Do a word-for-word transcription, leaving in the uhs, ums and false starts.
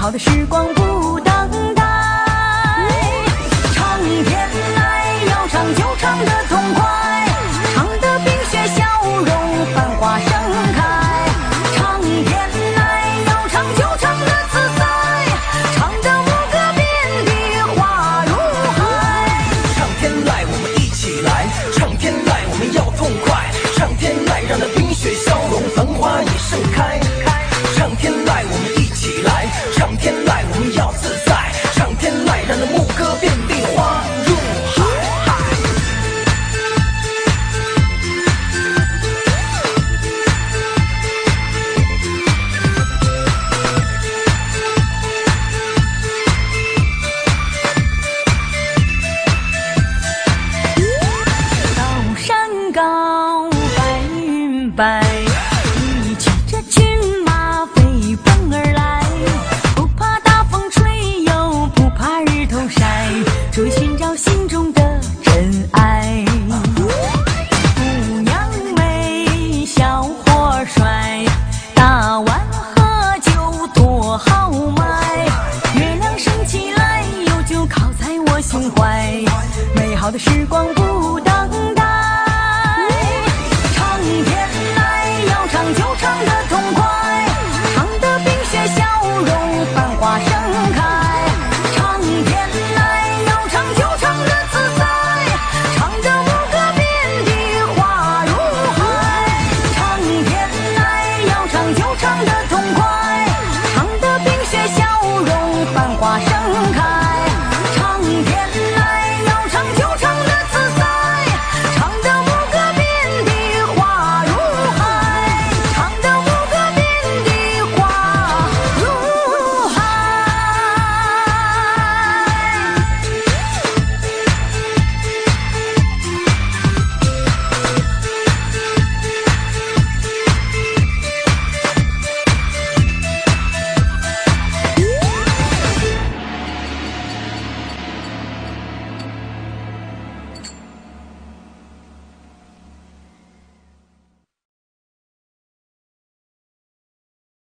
好的时光不等待。唱天来，要唱就唱得痛快，唱得冰雪消融，繁花盛开。唱天来，要唱就唱得自在，唱得牧歌遍地花如海。 唱天籁，我们一起来！唱天籁，我们要痛快！唱天籁，让那冰雪消融，繁花也盛开。唱天籁，我们一起来！唱天籁，我们要自在！唱天籁，让那牧歌遍地花如海。 高山高，白云白，一骑着骏马飞奔而来，不怕大风吹，又不怕日头晒，追寻找心中的真爱。姑娘美，小伙帅，大碗喝酒多豪迈，月亮升起来，有酒靠在我胸怀，美好的时光不等